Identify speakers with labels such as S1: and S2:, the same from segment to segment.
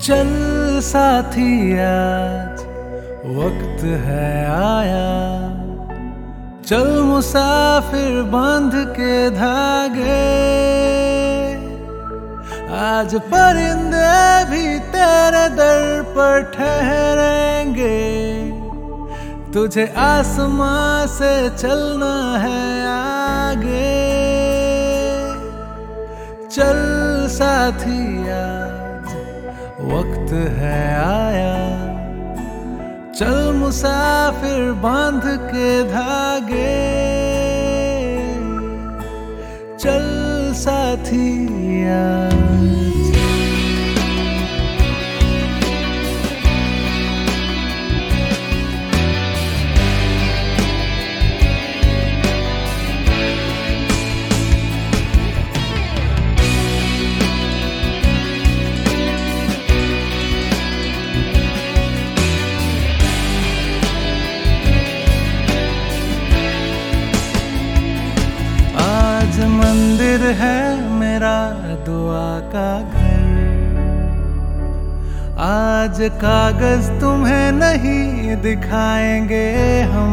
S1: चल साथी आज वक्त है आया, चल मुसाफिर बांध के धागे। आज परिंदे भी तेरे दर पर ठहरेंगे, तुझे आसमां से चलना है आगे। चल साथी आज वक्त है आया, चल मुसाफिर बांध के धागे। चल साथी आज। मंदिर है मेरा दुआ का घर, आज कागज तुम्हें नहीं दिखाएंगे हम।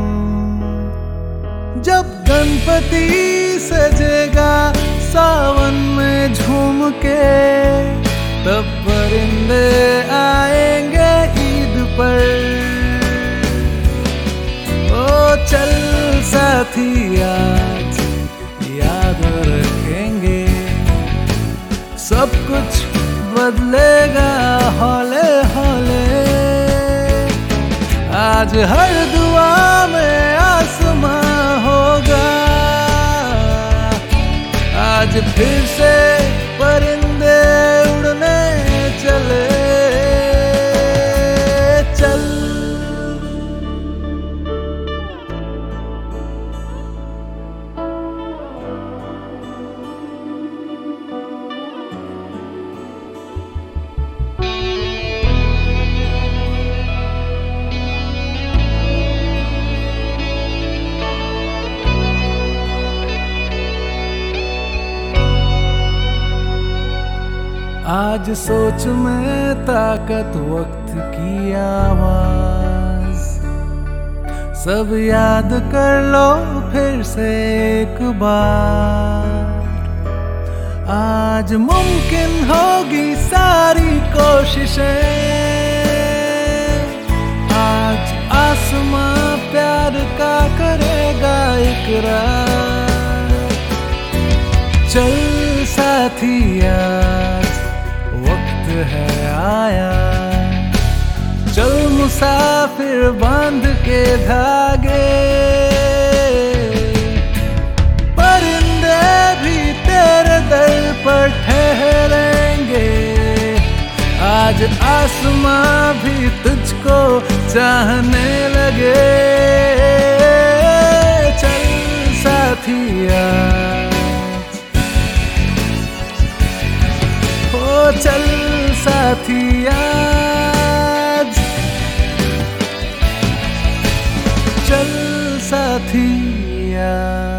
S1: जब गणपति सजेगा सावन में झूम के, तब परिंदे आएंगे ईद पर। ओ चल साथी आज याद रखेंगे, सब कुछ बदलेगा हौले हौले। आज हर दुआ में आसमां होगा, आज फिर से परिंदे उड़ने चले। चल आज सोच में ताकत वक्त की आवाज, सब याद कर लो फिर से एक बार। आज मुमकिन होगी सारी कोशिशें, आज आसमां प्यार का करेगा इकरार। चल साथी आज वक्त है आया, चल मुसाफिर बांध के धागे। परिंदे भी तेरे दर पर ठहरेंगे, आज आसमां भी तुझको चाहने लगे। चल साथी आज, चल साथी आज, चल साथी आज।